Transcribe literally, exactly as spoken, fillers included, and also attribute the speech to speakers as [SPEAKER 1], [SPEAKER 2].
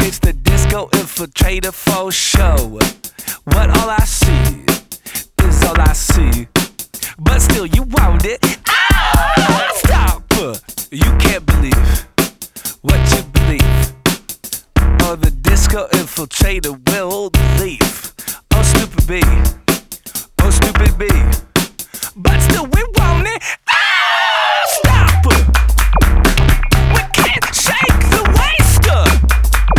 [SPEAKER 1] It's the disco infiltrator for show. What all I see is all I see. But still you want it. Ah, stop! You can't believe what you believe. Oh, the disco infiltrator will leave. Oh, stupid B. Oh, stupid B.